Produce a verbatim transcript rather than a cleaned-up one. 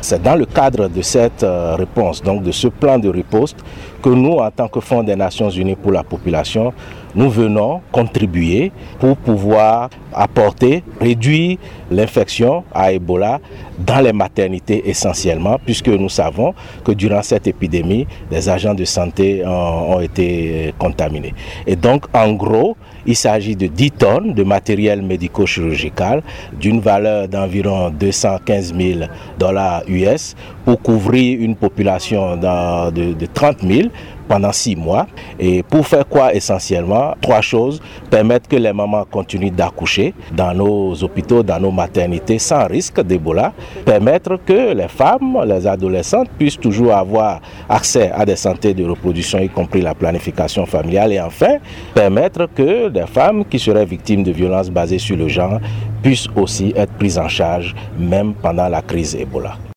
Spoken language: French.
C'est dans le cadre de cette euh, réponse, donc de ce plan de riposte, que nous, en tant que Fonds des Nations Unies pour la population, nous venons contribuer pour pouvoir apporter, réduire l'infection à Ebola dans les maternités essentiellement, puisque nous savons que durant cette épidémie, des agents de santé ont, ont été contaminés. Et donc, en gros, il s'agit de dix tonnes de matériel médico-chirurgical d'une valeur d'environ deux cent quinze mille dollars U S pour couvrir une population de, de, de trente mille pendant six mois. Et pour faire quoi essentiellement? Trois choses. Permettre que les mamans continuent d'accoucher dans nos hôpitaux, dans nos maternités sans risque d'Ebola. Permettre que les femmes, les adolescentes puissent toujours avoir accès à des santé de reproduction, y compris la planification familiale. Et enfin, permettre que des femmes qui seraient victimes de violences basées sur le genre puissent aussi être prises en charge même pendant la crise Ebola.